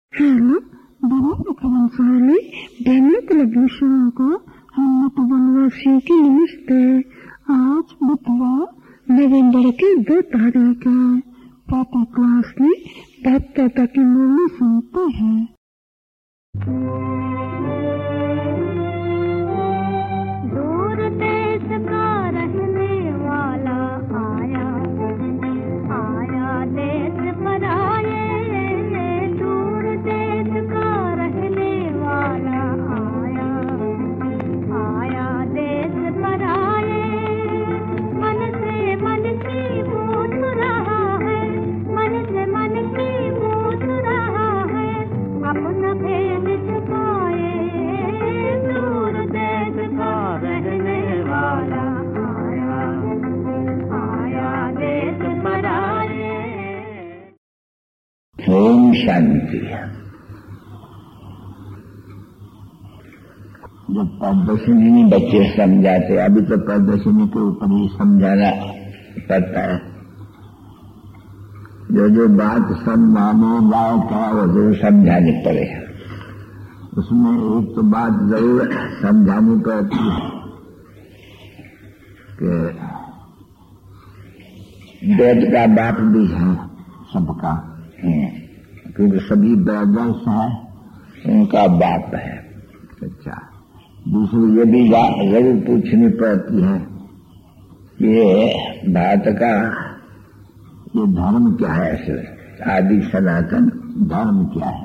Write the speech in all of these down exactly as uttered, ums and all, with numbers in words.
Hello बने बने कुलभूषण को हम वनवासियों की नमस्ते। आज बुधवार नवंबर की दो तारीख है। पापा क्लास में बाप दादा की मूल्य सुनते हैं। दूर देश का रहने वाला आया आया देश पर आए। दूर देश का रहने वाला आया आया देश पर आए। मन से मन की पूछ रहा है, मन से मन की पूछ रहा है, अपना भेद छुपाए। दूर देश का रहने वाला आया आया देश पर आए। ओम शांति। जब प्रदर्शनी में बच्चे समझाते, अभी तो प्रदर्शनी के ऊपर ही समझाना पड़ता है। जो जो बात समझाने लायक है वो जरूर समझानी पड़ेगा। उसमें एक तो बात जरूर समझानी पड़ती है कि वेद का बाप भी है सबका, क्योंकि सभी ब्रदर्स हैं, उनका बाप है। अच्छा, दूसरी ये भी बात जरूर पूछनी पड़ती है कि ये भारत का ये धर्म क्या है, आदि सनातन धर्म क्या है।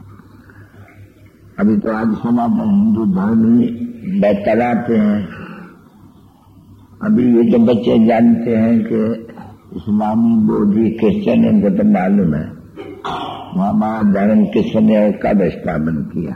अभी तो आदि सनातन हिंदू धर्म ही बतलाते हैं। अभी ये तो बच्चे जानते हैं कि इस्लामी, बौद्धी, क्रिश्चियन, उनको तो मालूम है हमारा धर्म किसने और कब स्थापन किया।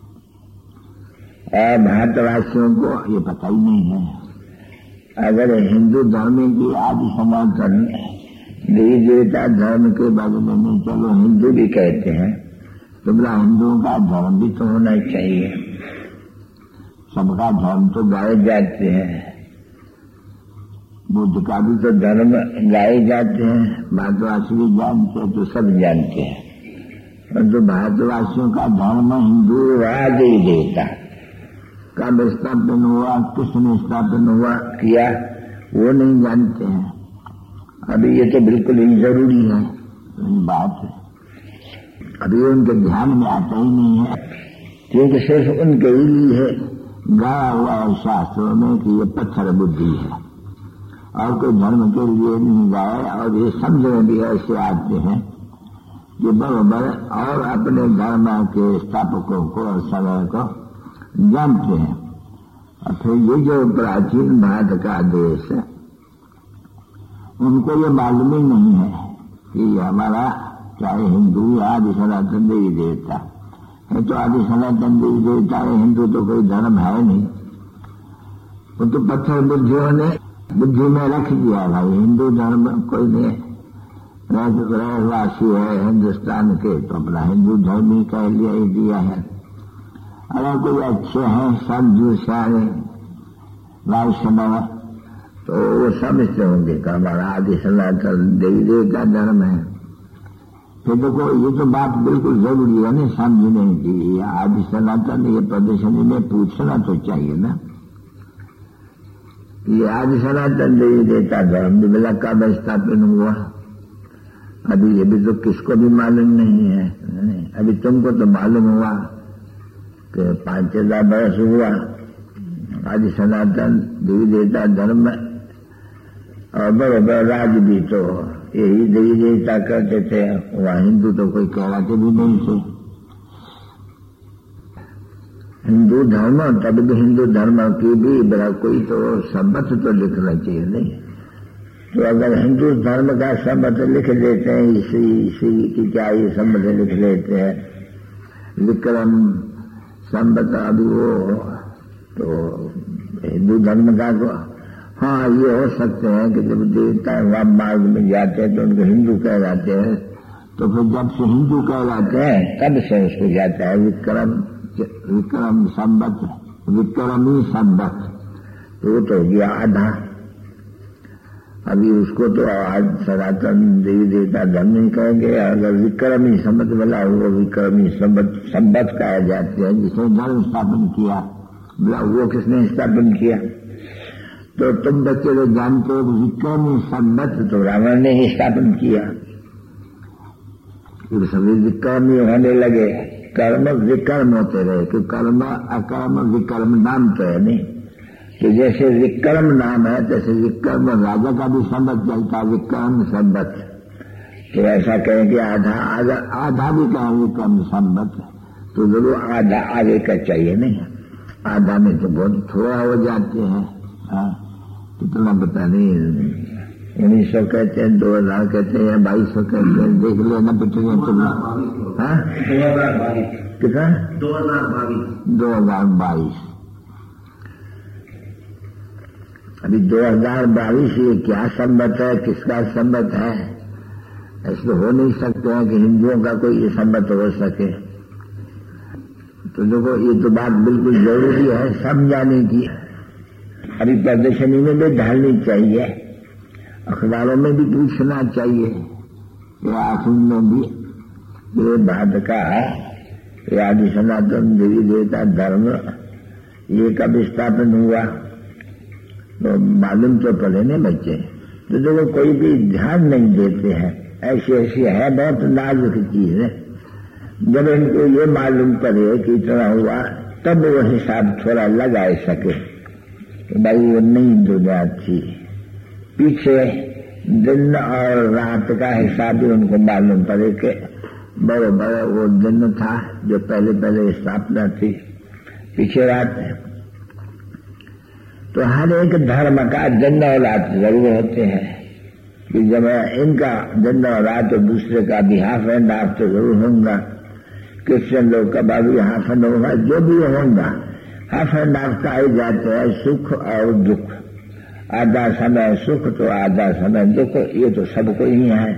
और भारतवासियों को ये पता ही नहीं है। अगर हिंदू धर्म की आदि सनातन देवी देवता धर्म के बारे में नहीं, चलो हिंदू भी कहते हैं, तो बोला हिंदुओं का धर्म भी तो होना चाहिए। सबका धर्म तो गाए जाते हैं, बुद्ध का भी तो धर्म गाए जाते हैं, भारतवासी भी जानते हैं, तो सब जानते हैं। परंतु तो भारतवासियों का धर्म हिंदूवाद ही देवता कब स्थापन हुआ, किसने स्थापन हुआ किया, वो नहीं जानते हैं। अभी ये तो बिल्कुल ही जरूरी है बात है। अभी उनके ध्यान में आता ही नहीं है, क्योंकि सिर्फ उनके ही लिए गाया हुआ है शास्त्रों में कि ये पत्थर बुद्धि है, और कोई धर्म के लिए नहीं गाए। और ये समझ में भी ऐसे आते हैं कि बराबर और अपने धर्म के स्थापकों को और समय को जानते हैं। और फिर ये जो प्राचीन भारत का देश है, उनको ये मालूम ही नहीं है कि हमारा चाहे हिंदू या आदि सनातन देवी देवता है, तो आदि सनातन देवी देवता है, हिंदू तो कोई धर्म है नहीं। वो तो पत्थर बुद्धियों ने बुद्धि में रख दिया भाई, हिंदू धर्म कोई नहीं, रहवासी है हिंदुस्तान के तो अपना हिंदू धर्म ही कह लिया ही दिया है। अगर कोई अच्छे हैं साधु सारे वैष्णव, तो वो समझते होंगे कि हमारा आदि सनातन देवी देवता धर्म है। फिर देखो ये तो बात बिल्कुल जरूरी है ना समझने की। आदि सनातन ये प्रदर्शनी में पूछना तो चाहिए ना, ये आदि सनातन देवी देवता धर्म बिला कब स्थापन हुआ। अभी ये भी तो किसको भी मालूम नहीं है। अभी तुमको तो मालूम हुआ कि पांच हजार बरस हुआ आदि सनातन देवी देवता धर्म, और बराबर राज भी तो यही देवी देवता करते थे। वहाँ हिंदू तो कोई कहलाते भी नहीं थे। हिंदू धर्म, तब भी हिंदू धर्म की भी बड़ा कोई तो संबंध तो लिखना चाहिए नहीं। तो अगर हिंदू धर्म का संबंध लिख देते हैं, इसी इसी की क्या ये संबंध लिख लेते हैं विक्रम संबंध, अभी वो तो हिंदू धर्म का को हाँ ये हो सकते हैं कि जब देवता वहाँ मार्ग में जाते हैं तो उनको हिंदू कहलाते हैं। तो फिर जब से हिंदू कहलाते हैं तब से उसको जाता है विक्रम विक्रम संबत, विक्रमी संबत, तो वो तो हो गया आधा। अभी उसको तो आज सनातन देवी देवता धर्म नहीं कहेंगे। अगर विक्रमी संबत बोला वो विक्रमी संबत संबत कहा जाते हैं, जिसने धर्म स्थापन किया। बोला वो किसने स्थापन किया? तो तुम बच्चे लोग जानते हो विक्रमी संबत तो रावण ने ही स्थापन किया। फिर सभी विक्रमी होने लगे, कर्म विकर्म होते रहे कि कर्म अकर्म विकर्म नाम तो है नहीं। तो जैसे विक्रम नाम है तैसे विक्रम राजा का भी संबत चलता, विक्रम संबत। तो ऐसा कहें कि आधा आधा आधा भी कहें विक्रम संबत, तो जरूर आधा आगे का चाहिए नहीं। आधा में तो बहुत थोड़ा हो जाते हैं। कितना पता नहीं, उन्नीस सौ कहते हैं, दो हजार कहते हैं, बाईस सौ कहते हैं, देख लेना पिछले तुम। हाँ दो हजार बाईस कितना? दो हजार बाईस दो हजार बाईस अभी दो हजार बाईस ये क्या संबत है, किसका संबत है? ऐसे हो नहीं सकते हैं कि हिंदुओं का कोई ये संबत हो सके। तो देखो ये तो बात बिल्कुल जरूरी है समझाने की। अभी प्रदर्शनी में भी ढालनी चाहिए, अखबारों में भी पूछना चाहिए, आखिर में भी ये भारत का आदि सनातन देवी देवता धर्म ये कब स्थापन हुआ तो मालूम तो पड़े न बच्चे। तो देखो कोई भी ध्यान नहीं देते हैं, ऐसी ऐसी है बहुत नाजुक चीज है। जब इनको ये मालूम पड़े कि इतना हुआ तब वो हिसाब थोड़ा लगा सके तो भाई वो नहीं दुनिया थी। पीछे दिन और रात का हिसाब भी उनको मालूम पड़े कि बड़े बड़े वो दिन था जो पहले पहले स्थापना थी, पीछे रात। तो हर एक धर्म का दिन और रात जरूर होते हैं कि जब इनका दिन और रात तो दूसरे का भी हाफ एंड हाफ तो जरूर होगा। क्रिश्चियन लोग का भी हाफ एंड होगा, जो भी होगा हाफ एंड हाफ का ही जाते हैं, सुख और दुख। आधा समय सुख तो आधा समय दुख, ये तो सबको ही है।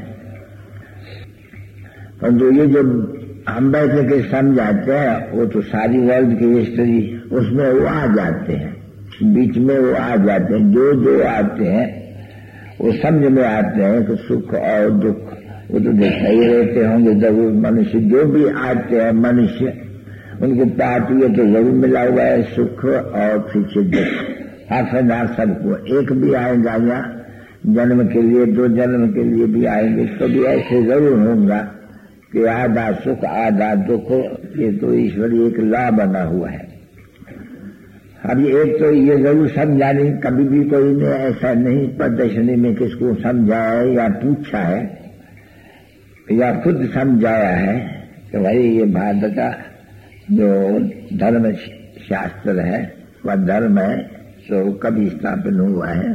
परंतु ये जो हम बैठ के समझाते हैं वो तो सारी वर्ल्ड की हिस्ट्री उसमें वो आ जाते हैं, बीच में वो आ जाते हैं। जो जो आते हैं वो समझ में आते हैं कि सुख और दुख वो तो देखते ही रहते होंगे जरूर। मनुष्य जो भी आते हैं मनुष्य उनके पास ये तो जरूर मिला हुआ है सुख और पीछे दुख। हाफ एंड हाफ सबको एक भी आएगा या जन्म के लिए दो जन्म के लिए भी आएंगे तो भी ऐसे जरूर होगा कि आधा सुख आधा दुख। ये तो ईश्वरी एक लॉ बना हुआ है। अभी एक तो ये जरूर समझाने, कभी भी कोई ने ऐसा नहीं प्रदर्शनी में किसको समझाया या पूछा है या खुद समझाया है कि भाई ये भारत का जो धर्म शास्त्र है वह धर्म है तो कभी स्थापन हुआ है,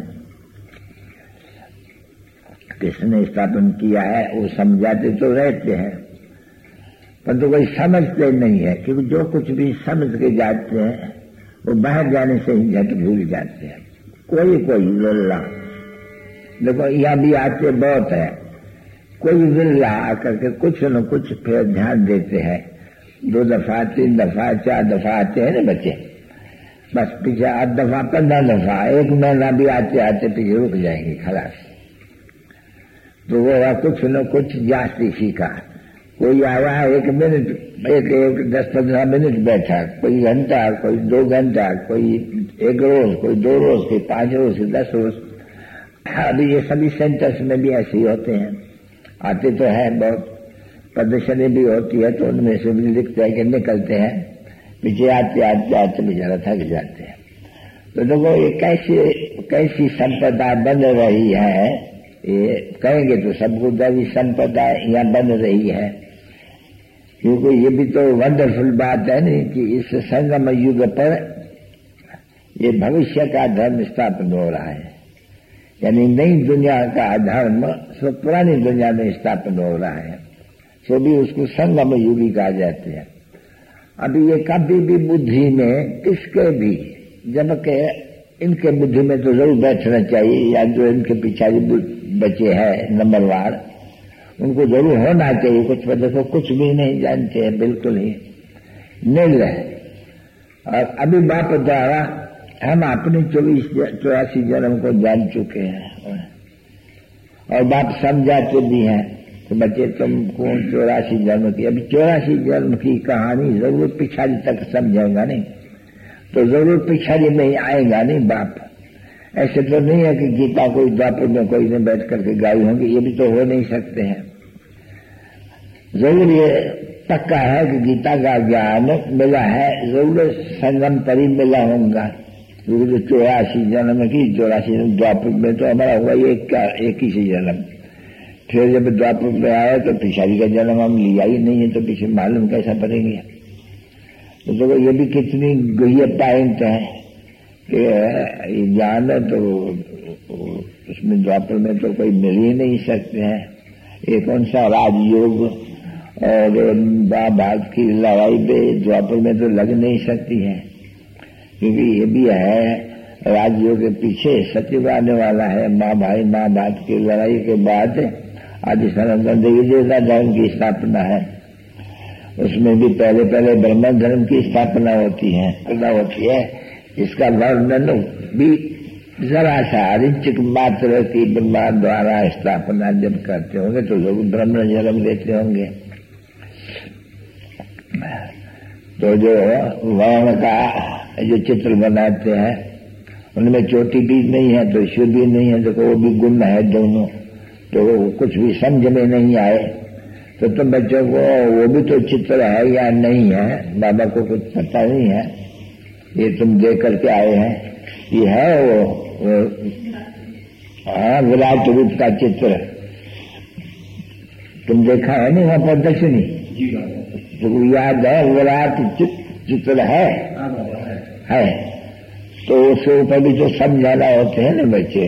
किसने स्थापन किया है, वो समझाते तो रहते हैं परंतु तो कोई समझते नहीं है। क्योंकि जो कुछ भी समझ के जाते हैं वो बाहर जाने से ही झट भूल जाते हैं। कोई कोई विरला, देखो यहाँ भी आते बहुत है, कोई विरला आकर के कुछ न कुछ फिर ध्यान देते हैं। दो दफा तीन दफा चार दफा आते हैं ना बच्चे, बस पीछे आठ दफा पंद्रह दफा एक महीना भी आते आते पीछे रुक जाएंगे खलास। तो वो कुछ न कुछ जास्ती सीखा। कोई आया एक मिनट एक एक दस पंद्रह मिनट बैठा, कोई घंटा कोई दो घंटा, कोई एक रोज कोई दो रोज कोई पांच रोज कोई दस रोज। अभी ये सभी सेंटर्स में भी ऐसे ही होते हैं, आते तो है बहुत, प्रदर्शनी भी होती है तो उनमें से भी लिखते हैं कि निकलते हैं, पीछे आते आते आते बेचारा थक जाते हैं। तो देखो ये कैसी कैसी संपदा बन रही है, ये कहेंगे तो सबको दैवी संपदा यहाँ बन रही है। क्योंकि ये भी तो वंडरफुल बात है नहीं कि इस संगम युग पर ये भविष्य का धर्म स्थापन हो रहा है, यानी नई दुनिया का धर्म सो पुरानी दुनिया में स्थापन हो रहा है, तो भी उसको संगम युगी कहा जाते हैं। अभी ये कभी भी बुद्धि में किसके भी, जबकि इनके बुद्धि में तो जरूर बैठना चाहिए, या जो इनके पिछाड़ी बचे हैं नंबरवार उनको जरूर होना चाहिए। कुछ पर देखो कुछ भी नहीं जानते हैं, बिल्कुल ही नील है। और अभी बाप द्वारा हम अपने चौबीस चौरासी जन्म को जान चुके हैं, और बाप समझाते भी हैं तो बच्चे तुम कौन चौरासी जन्म की, अभी चौरासी जन्म की कहानी जरूर पिछाड़ी तक समझेगा नहीं तो जरूर पिछाड़ी में ही आएगा नहीं बाप। ऐसे तो नहीं है कि गीता कोई द्वापर में कोई ने बैठ करके गाई होंगी, ये भी तो हो नहीं सकते हैं। जरूर ये पक्का है कि गीता का ज्ञान मिला है, जरूर संगम परी मिला होगा। क्योंकि चौरासी जन्म की चौरासी जन्म द्वापर में तो हमारा हुआ एक का एक ही से जन्म, फिर जब द्वापर में आया तो पिछाड़ी का जन्म हम लिया ही नहीं है तो पीछे मालूम कैसा पड़ेंगे। तो देखो ये भी कितनी गहरी पॉइंट है कि ये ज्ञान है तो उसमें द्वापर में तो कोई मिल ही नहीं सकते हैं। ये कौन सा राजयोग और महाभारत की लड़ाई में द्वापर में तो लग नहीं सकती है, क्योंकि ये भी है राजयोग के पीछे सचिव आने वाला है। माँ भाई महाभारत की लड़ाई के बाद आदि सनातन देवी देवता धर्म की स्थापना है, उसमें भी पहले पहले ब्रह्म धर्म की स्थापना होती है होती है इसका वर्णन भी जरा सा रिंचक मात्र की ब्रह्मा द्वारा स्थापना जब करते होंगे तो लोग ब्रह्म जन्म देते होंगे। तो जो वर्ण का जो चित्र बनाते हैं उनमें चोटी भी नहीं है तो ईश्वर भी नहीं है, देखो वो भी गुण है दोनों, तो कुछ भी समझ में नहीं आए तो तुम बच्चों को वो भी तो चित्र है या नहीं है, बाबा को कुछ पता नहीं है, ये तुम देख करके आए हैं, ये है वो, वो हाँ विराट रूप का चित्र तुम देखा है नहीं वहां प्रदर्शनी, तो याद है विराट चित्र है है तो उसके ऊपर भी तो समझाना होते हैं ना बच्चे।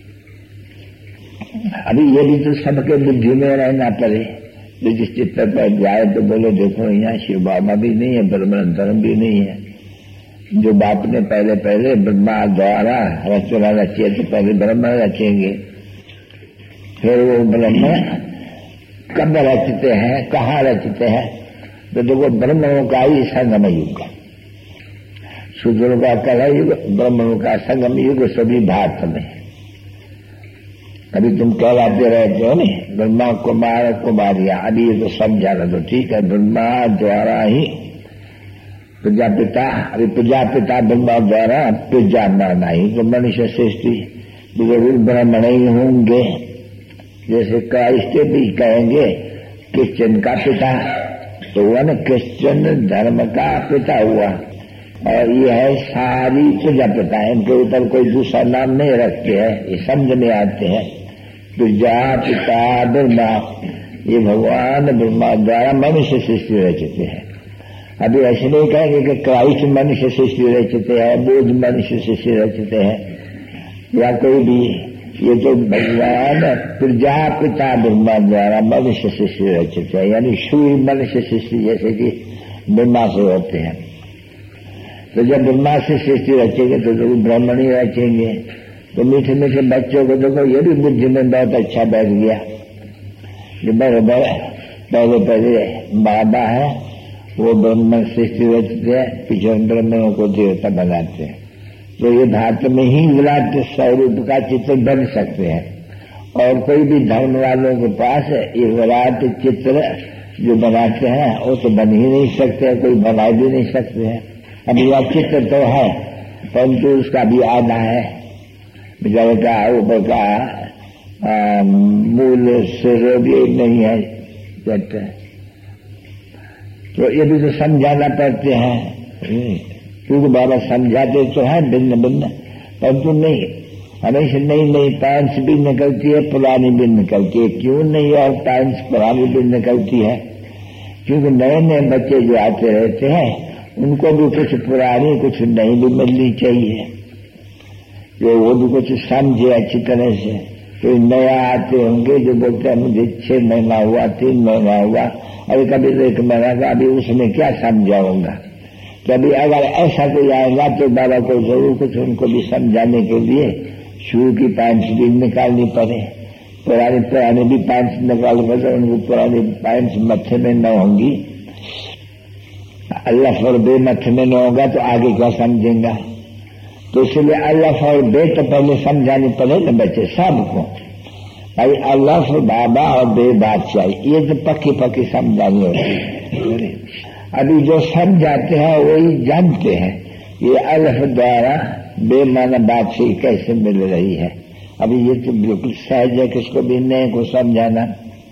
अभी ये भी तो सबके बुद्धि में रहना पड़े, तो जिस चित्र पर जाए तो बोले देखो यहाँ शिव बाबा भी नहीं है, ब्रह्म धर्म भी नहीं है। जो बाप ने पहले पहले ब्रह्मा द्वारा रचना रची है तो पहले ब्रह्म रचेंगे, फिर वो ब्रह्म कब रचते हैं कहाँ रचते हैं, तो देखो ब्रह्मों का ही संगम युग, शूद्रों का कला युग, ब्रह्मों का संगम युग सभी भारत में। अभी तुम कहलाते रहते हो नहीं ब्रह्मा कुमार कुमारिया, अभी ये तो समझाना तो ठीक है, ब्रह्मा द्वारा ही प्रजापिता, अभी प्रजापिता ब्रह्मा द्वारा प्रजा माना ही तो मनुष्य सृष्टि जरूर ब्राह्मण ही होंगे। जैसे क्राइस्ट भी कहेंगे क्रिश्चियन का पिता, तो हुआ ना क्रिश्चियन धर्म का पिता हुआ, और ये है सारी प्रजापिता, इनके ऊपर कोई दूसरा नाम नहीं रखते हैं, ये समझ में आते हैं। प्रजापिता ब्रह्मा, ये भगवान ब्रह्मा द्वारा मनुष्य सृष्टि रचते हैं। अभी ऐसे नहीं कहेंगे कि क्राइस्ट मनुष्य सृष्टि रचते हैं, बुद्ध मनुष्य सृष्टि रचते हैं या कोई भी, ये तो भगवान प्रजापिता ब्रह्मा द्वारा मनुष्य सृष्टि रचते हैं, यानी सूर्य मनुष्य सृष्टि जैसे कि ब्रह्मा से होते हैं। तो जब ब्रह्मा से सृष्टि रचेंगे तो जरूर ब्राह्मण ही रचेंगे। तो मीठे मीठे बच्चों को देखो ये भी बुद्धि में बहुत अच्छा बैठ गया, जो बड़े पहले पहले बाबा है वो ब्रह्म सृष्टि रचते हैं, पीछे ब्रह्मणों को देवता बनाते हैं। तो ये भारत में ही विराट स्वरूप का चित्र बन सकते हैं, और कोई भी धर्म वालों के पास ये विराट चित्र जो बनाते हैं वो तो बन ही नहीं सकते, कोई बना भी नहीं सकते हैं। अभी वह चित्र तो है परंतु उसका भी आधा है, बेचारे का ऊपर का मूल सिर भी नहीं है चित्र, तो ये भी तो समझाना पड़ते हैं, क्योंकि बाबा समझाते तो है भिन्न भिन्न, परंतु नहीं हमेशा नई नई पैंट्स भी निकलती है, पुरानी भी निकलती है। क्यों नहीं और पैंट्स पुरानी भी निकलती है, क्योंकि नए नए बच्चे जो आते रहते हैं उनको भी कुछ पुरानी कुछ नई भी मिलनी चाहिए, जो वो भी कुछ समझे अच्छी तरह से। तो नया आते होंगे जो बोलते हैं मुझे छह महीना हुआ, तीन महीना हुआ, अभी कभी एक महीना का, अभी उसमें क्या समझाऊंगा। तो अभी अगर ऐसा कोई आएगा तो बाबा को जरूर कुछ उनको भी समझाने के लिए शू की पैंट्स भी निकालनी पड़े, पुरानी पुरानी भी पैंट्स निकालनी पड़े, उनको पुरानी पैंट्स मत्थे में न होंगी, अल्लाह फॉर बे मत्थे में न होगा तो आगे क्या समझेंगा। तो इसलिए अल्लाह फॉर बे तो पहले समझानी पड़े ना बच्चे सबको, भाई अल्लाह बाबा और बे बादशाह, ये तो पक्की पक्की समझानी होती। अभी जो समझाते हैं वही जानते हैं ये अल्लाह द्वारा बेमाना बादशाही कैसे मिल रही है। अभी ये तो बिल्कुल सहज है किसको भी नहीं को समझाना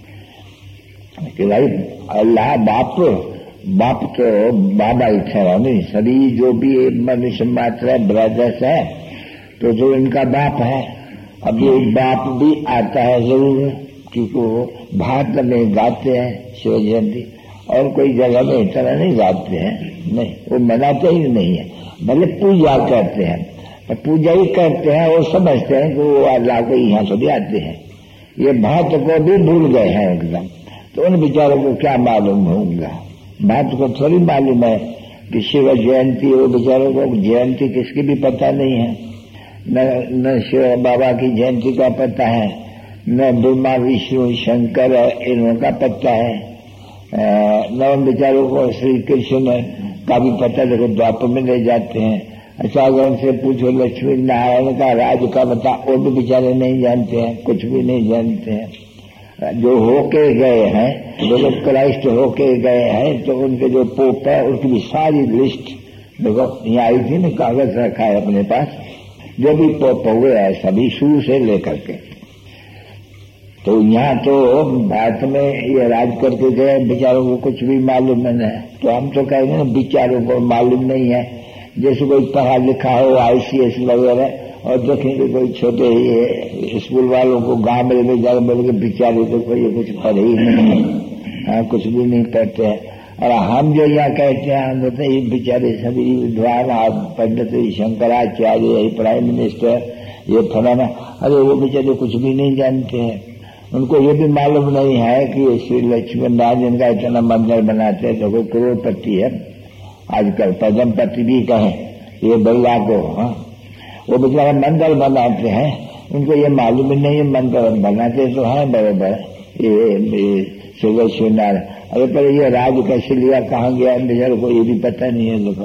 कि भाई अल्लाह बाप बाप तो बाबा ही ठहरा नहीं, सभी जो भी मनुष्य मात्र ब्रदर्स है तो जो इनका बाप है। अब ये बाप भी आता है जरूर, क्योंकि वो भारत में गाते हैं शिव जयंती, और कोई जगह में इस तरह नहीं गाते हैं, नहीं वो मनाते ही नहीं है, भले पूजा करते हैं, पर पूजा ही करते हैं, वो समझते हैं कि वो अल्लाह को यहाँ से भी आते हैं। ये भारत को भी भूल गए हैं एकदम, तो उन बेचारों को क्या मालूम होगा। भारत को थोड़ी मालूम है कि शिव जयंती, वो बेचारों को जयंती किसकी भी पता नहीं है, न न शिव बाबा की जयंती का पता है, न ब्रह्मा विष्णु शंकर इनका पता है, न उन बेचारों को श्री कृष्ण का भी पता, देखो द्वापर में ले जाते हैं। अच्छा अगर उनसे पूछो लक्ष्मी नारायण का राज का बता, वो भी बेचारे नहीं जानते हैं, कुछ भी नहीं जानते हैं। जो होके गए हैं, जो लोग क्राइस्ट होके गए हैं, तो उनके जो पोप है उनकी भी सारी लिस्ट देखो यहाँ आई थी ना, कागज रखा है अपने पास, जो भी पोप हुए हैं सभी शुरू से लेकर के। तो यहाँ तो भारत में ये राज करके गए, बेचारों को कुछ भी मालूम नहीं है। तो हम तो कहेंगे ना बेचारों को मालूम नहीं है, जैसे कोई पढ़ा लिखा हो आईसीएस वगैरह, और देखेंगे कोई छोटे ही स्कूल वालों को गांव में ले जाकर बोलेंगे बेचारे तो कोई कुछ पढ़े ही नहीं है, हाँ कुछ भी नहीं पढ़ते हैं। और हम जो यहाँ कहते हैं, हम कहते हैं ये बेचारे सभी विद्वान पंडित शंकराचार्य, प्राइम मिनिस्टर, ये फलाना, अरे वो बेचारे कुछ भी नहीं जानते हैं। उनको ये भी मालूम नहीं है कि श्री लक्ष्मी नारायण का इतना मंदिर बनाते हैं, तो कोई करोड़पति है आजकल, पद्मपति भी कहे ये बल्ला को, हाँ वो बेचारा मंदिर बनाते हैं, उनको ये मालूम ही नहीं है, मंदिर बनाते तो है बराबर ये श्री लक्ष्मी नारायण। अरे पर ये राज कैसे लिया, कहाँ गया, बेचारे को ये भी पता नहीं है। देखो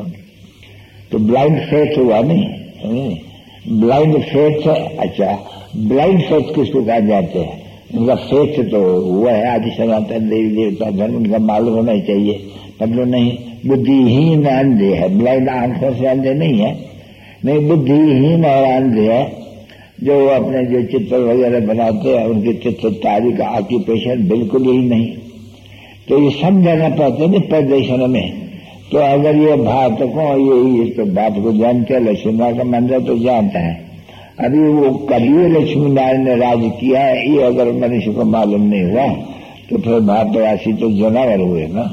तो ब्लाइंड फेथ हुआ नहीं, ब्लाइंड फेथ। अच्छा ब्लाइंड फेथ किसको कहा जाते हैं, उनका फेथ तो हुआ है आदि सनातन देवी देवता धर्म, उनका मालूम होना चाहिए, मतलब नहीं बुद्धिहीन अंधे है, ब्लाइंड आंखों से अंधे नहीं है, नहीं बुद्धिहीन और अंधे है, जो अपने जो चित्र वगैरह बनाते हैं उनकी चित्रकारी का ऑक्यूपेशन बिल्कुल ही नहीं। तो ये समझाना पड़ता है ना प्रदर्शन में। तो अगर ये भारत को ये, ये तो बात को जानते हैं, लक्ष्मी का मंदिर तो जानता है, अभी वो कभी लक्ष्मी नारायण ने राज किया है, ये अगर मनुष्य को मालूम नहीं हुआ तो फिर भारतवासी तो जानवर हुए ना।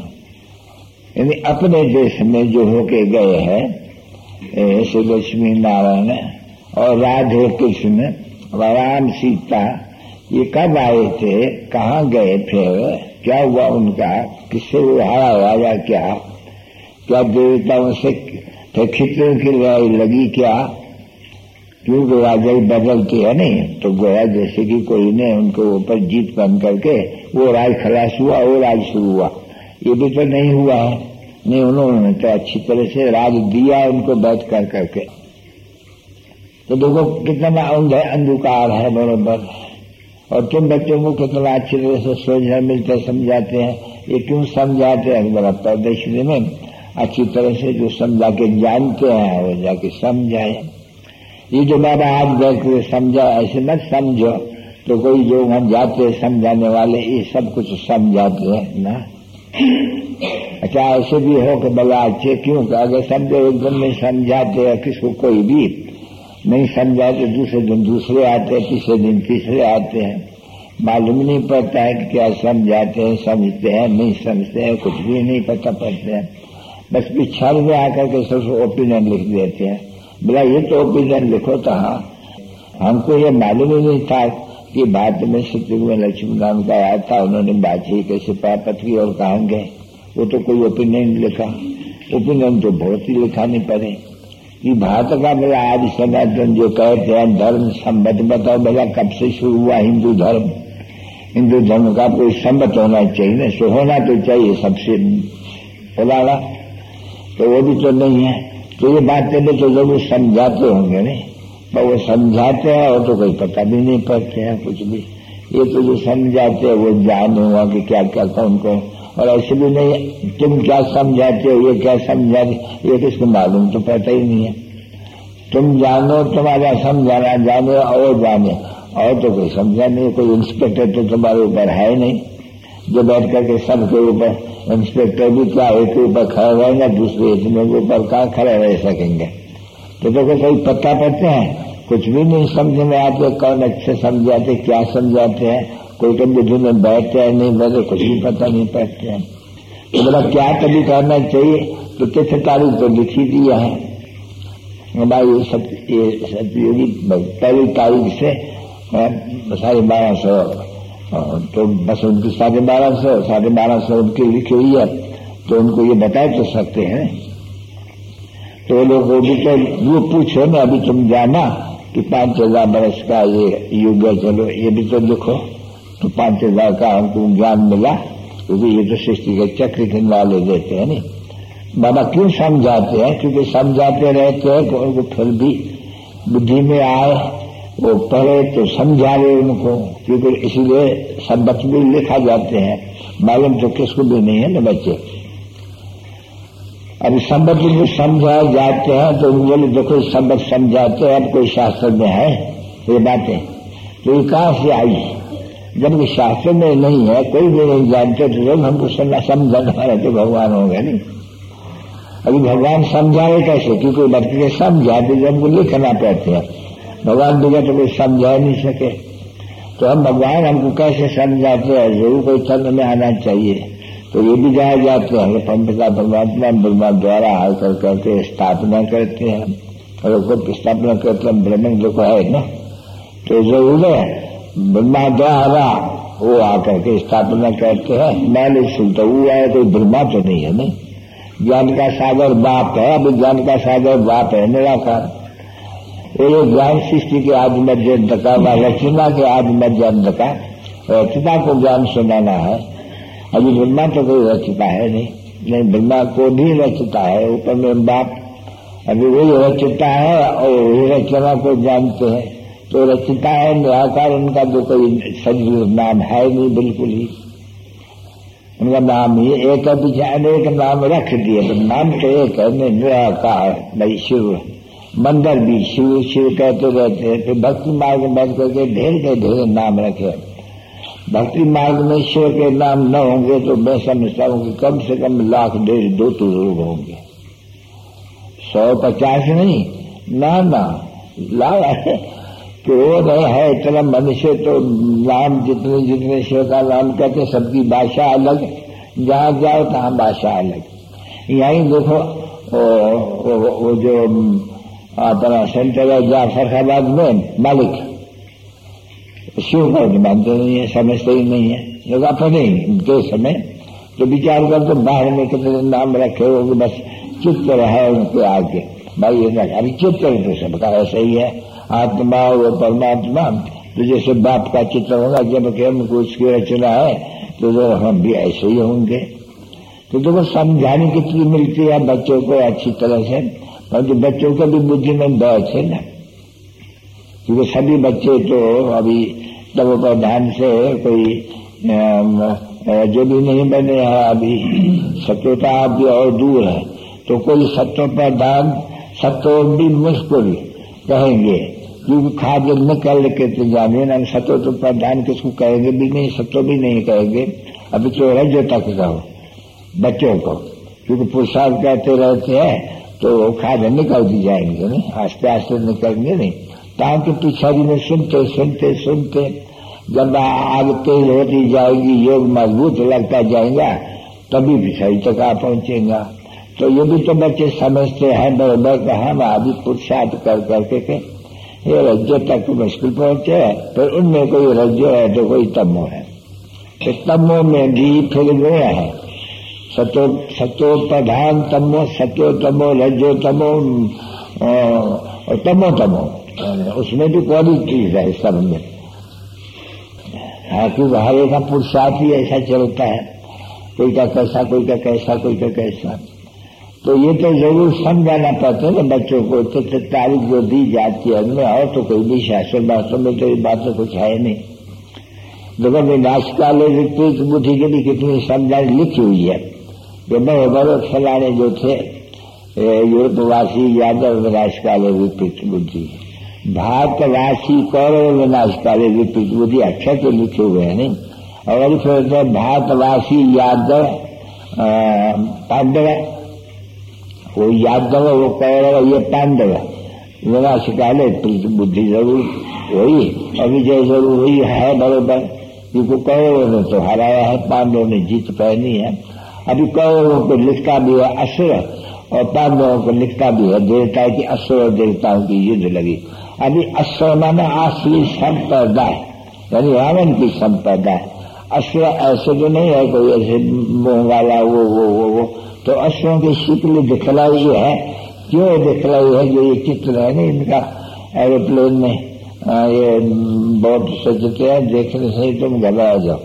यानी अपने देश में जो होके गए हैं श्री लक्ष्मी नारायण और राधे कृष्ण राम सीता, ये कब आए थे, कहाँ गए फिर, क्या हुआ उनका, किससे वो हारा राजा, क्या क्या देवताओं से फिर खिचड़ों की लड़ाई लगी क्या, क्योंकि राजा ही बदलते है नहीं, तो गोया जैसे कि कोई ने उनके ऊपर जीत बन करके वो राज खलास हुआ, वो राज शुरू हुआ। ये भी तो नहीं हुआ है, नहीं उन्होंने तो अच्छी तरह से राज दिया उनको बैठ कर करके। तो देखो कितना अंधकार है बरोबर, और तुम बच्चों को कितना अच्छी तरह से सोचना मिलता समझाते हैं। ये क्यों समझाते हैं, बड़ा प्रदर्शनी में अच्छी तरह से जो समझा के जानते हैं वो जाके समझाए। ये जो बाबा आप देखते समझा, ऐसे मत समझो, तो कोई जो वहां जाते समझाने वाले ये सब कुछ समझाते हैं ना। अच्छा ऐसे भी हो कि बड़ा अच्छे, क्यों अगर समझो एकदम में समझाते हैं किसको, कोई भी नहीं समझाते, दूसरे दिन दूसरे आते हैं, तीसरे दिन तीसरे आते हैं, मालूम नहीं पड़ता है कि क्या समझाते हैं, समझते हैं नहीं समझते हैं, कुछ भी नहीं पता पड़ते हैं, बस पिछड़ में आकर के सबसे ओपिनियन लिख देते हैं। बोला ये तो ओपिनियन लिखो था, हाँ हमको ये मालूम ही नहीं था कि भारत में सतयुग में लक्ष्मी नाम का आया था, उन्होंने बादशाही कैसे प्राप्त की और कहाँ गए, वो तो कोई ओपिनियन लिखा। ओपिनियन तो बहुत ही लिखाने पड़े कि भारत का मेरा आज सनातन जो कहते हैं धर्म संबद्ध, बताओ मेरा कब से शुरू हुआ हिंदू धर्म, हिंदू धर्म का कोई संबद्ध होना चाहिए ना, सो होना तो चाहिए सबसे बोला, तो वो भी तो नहीं है। तो ये बातें भी तो जरूर समझाते होंगे नहीं, पर वो समझाते हैं और तो कोई पता भी नहीं पड़ते हैं कुछ भी। ये तो जो समझाते हैं वो जान हुआ कि क्या क्या कौन कौन, और ऐसे भी नहीं तुम क्या समझाते हो, ये क्या समझाते, ये किसको मालूम तो पता ही नहीं है। तुम जानो, तुम्हारा समझाना जाने और जाने, और तो कोई समझा नहीं। कोई इंस्पेक्टर तो तुम्हारे ऊपर है नहीं जो बैठ करके सबके ऊपर, इंस्पेक्टर भी क्या एक के ऊपर खड़ा रहेगा, दूसरे इतने के ऊपर कहाँ खड़े रह सकेंगे। तो देखो कोई पता पड़ते हैं, कुछ भी नहीं समझ में आते, कौन अच्छे समझाते क्या समझाते हैं, कोई तो बुद्धि में बैठते हैं नहीं बैठते, कुछ भी पता नहीं पड़ते हैं। तो बोला क्या कभी करना चाहिए, तो तिथि तारीख तो लिखी दिया है भाई, ये सब ये सतयोगी पहली तारीख से साढ़े बारह सौ, तो बस उनकी साढ़े बारह सौ साढ़े बारह सौ उनकी लिखी हुई है, तो उनको ये बता तो सकते हैं। तो लोग वो भी तो वो पूछो ना, अभी तुम जाना कि पांच हजार बरस का ये युग है, चलो ये भी तो लिखो, तो पांच हजार का हमको ज्ञान मिला, क्योंकि ये तो सृष्टि के चक्र के नाले देते हैं नहीं। बाबा क्यों समझाते हैं, क्योंकि समझाते रहते हैं तो उनको फिर भी बुद्धि में आए, वो पढ़े तो समझा रहे उनको, क्योंकि इसीलिए सबक भी लिखा जाते हैं, मालूम तो किसको भी नहीं है ना बच्चे। अब सबक को समझाए जाते हैं तो बोले देखो सबक समझाते हैं, अब कोई शास्त्र में है ये बातें, तो ये कहां से आई, जबकि शास्त्र में नहीं है, कोई भी नहीं जानते, तो जब हमको समझाने वाले तो भगवान हो गए नहीं। अभी भगवान समझाए कैसे, क्योंकि व्यक्ति के समझाते जब हमको लिखना पड़ते हैं, भगवान बिना तो कोई समझा नहीं सके, तो हम भगवान हमको कैसे समझाते हैं, जरूर कोई तंत्र में आना चाहिए। तो ये भी जाए जाते हैं पिता परमात्मा ब्रह्मा द्वारा आकर करके स्थापना करते हैं, और उसको स्थापना करते हैं ब्रह्म जो है ना, तो जरूर है ब्रह्मा द्वारा वो आकर के स्थापना करते हैं। मालिक सुनता वो आए, कोई ब्रह्मा तो नहीं है नहीं, ज्ञान का सागर बाप है, अभी ज्ञान का सागर बाप है निराकार। ये ज्ञान सृष्टि के आदि मध्य अंत का, रचना के आदि मध्य अंत का, रचना को ज्ञान सुनाना है। अभी ब्रह्मा तो कोई रचता है नहीं, नहीं ब्रह्मा को भी रचता है, ऊपर में बाप अभी वही रचता है और वही रचना को जानते हैं, तो रचता है निराकार, उनका जो कोई शरीर नाम है नहीं, बिल्कुल ही उनका नाम ही एक है, पीछे अनेक नाम रख दिए, तो नाम तो एक है निराकार भाई शिव। मंदिर भी शिव शिव कहते रहते हैं, तो भक्ति मार्ग में बैठ करके ढेर के ढेर नाम रखे। भक्ति मार्ग में ईश्वर के नाम न होंगे तो मैं समझता हूँ कि कम से कम लाख डेढ़ दो तो लोग होंगे, सौ पचास नहीं, ना ना लाख करोड़ है इतना मनुष्य, तो नाम जितने जितने ईश्वर का नाम कहते, सबकी भाषा अलग, जहाँ जाओ तहाँ भाषा अलग। यहीं देखो वो, वो, वो जो अपना सेंटर है जहाँ फरखाबाद में मालिक शिव का मानते नहीं है, समझते ही नहीं है, लोग अपने देश में तो विचार करते बाहर में कितने नाम रखे हो, बस चित्र है उनके आगे भाई ये। अभी चित्र तो सबका ऐसा ही है, आत्मा वो परमात्मा, तो जैसे बाप का चित्र होगा जब कि हमको उसकी रचना है, तो जो हम भी ऐसे ही होंगे। तो देखो समझाने कितनी मिलती है बच्चों को अच्छी तरह से, परंतु बच्चों को भी बुद्धि में बैठ है ना, क्योंकि सभी बच्चे तो अभी तब प्रधान से कोई जो भी नहीं बने हैं, अभी सत्यता अभी और दूर है, तो कोई सत्य प्रधान सत्य भी मुश्किल कहेंगे, क्योंकि खाद्य निकल के तो जाने ना, सत्य तो प्रधान किसको कहेंगे भी नहीं, सत्य भी नहीं कहेंगे, अभी तो रजो तक कहो बच्चों को, क्योंकि पुरुषार्थ कहते रहते हैं तो खाद्य निकलती जाएंगे नहीं, आस्ते आस्ते निकलेंगे नहीं, ताकि पिछाड़ी में सुनते सुनते सुनते जब आग तेज होती जाएगी, योग मजबूत लगता जाएगा, तभी पिछाड़ी तक आ पहुंचेगा। तो ये भी तो बच्चे समझते हैं बराबर का, हम अभी पुरुषार्थ कर करके के ये रज्जो तक मुश्किल पहुंचे, फिर उनमें कोई रज्जो है तो कोई तमो है, तो तमो में भी फिर गया है सतो सतो प्रधान तमो, सतो तमो रज्जो तमो और तमो तमो, उसमें भी क्वालिटीज है सब में। हाँ, क्योंकि हर एक का पुरुषार्थ ही ऐसा चलता है, कोई का कैसा कोई का कैसा कोई का कैसा, तो ये तो जरूर समझाना पड़ता है ना बच्चों को। तो तारीख जो दी जाती है उनमें, और तो कोई भी शास्त्र वास्तव में तो ये बात तो कुछ है नहीं, देखो विनाश काले विपरीत बुद्धि की भी कितनी समझाई लिखी हुई है कि बड़े बड़े फलाने जो थे यूरोपवासी यादव विनाश काले विपरीत बुद्धि, भारतवासी कौरव विनाश काले विपरीत बुद्धि, अक्षर तो लिखे हुए हैं नहीं। और फिर भारतवासी यादव पांडव, वो यादव वो कौरव ये पांडव, विनाश काले विपरीत बुद्धि जरूर वही, अभी जय जरूर वही है बरोबर, क्योंकि कौरवों ने तो हराया है, पांडवों ने जीत पहनी है। अभी कौरवों को लिखता भी है असुर और पांडवों को लिखता भी है देवता की, असुर और देवताओं की युद्ध लगी। अभी असुर माने असली संप्रदाय, यानी रावण की संप्रदाय। असुर ऐसे तो नहीं है कोई ऐसे मोह वाला वो वो वो वो तो असुरों की शिकल दिखलाई है। क्यों दिखलाई है? जो ये चित्र है ना इनका एरोप्लेन में, आ, ये बहुत सजते हैं, देखने से तुम घबरा जाओ।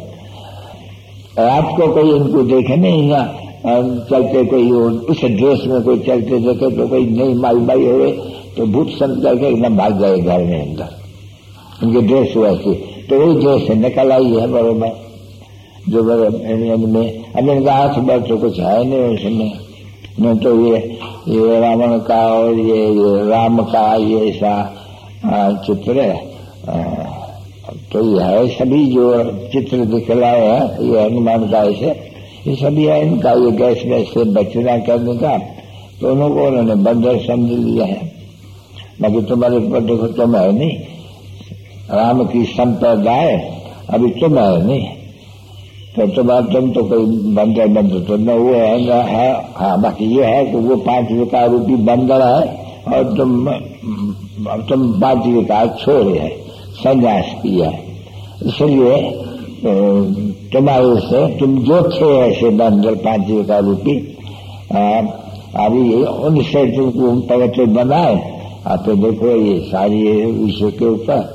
रात को कोई इनको देखे नहीं, यहाँ चलते कोई उस ड्रेस में कोई चलते देखे तो कोई नई मालबाई हुए तो भूत समझ करके एकदम भाग जाए घर में अंदर, उनकी ड्रेस वैसी। तो वही ड्रेस निकल आई है बरोबर जो में। अब इनका हाथ पर तो कुछ है नहीं उसमें, न तो ये ये रावण का और ये, ये राम का ये ऐसा चित्र है। तो ये है सभी जो चित्र दिखलाए हैं ये हनुमान का ऐसे, ये सभी है इनका ये गैस में से बचना करने का। तो उनको उन्होंने बंदर समझ लिया है। बाकी तुम्हारे ऊपर देखो तुम है नहीं, राम की संप्रदाय अभी तुम है नहीं, तो तुम्हारा तुम तो कोई बंदर बंदर तो न वो है न है। हाँ बाकी ये है कि वो पांच विकार रूपी बंदर है और तुम तुम पांच विकार छोड़े है, संन्यास किया है। इसलिए तुम्हारे से तुम जो थे ऐसे बंदर पांच विकार रूपी, अभी उनसे तुमको पवित्र बनाए। आप तो देखो ये सारी विश्व के ऊपर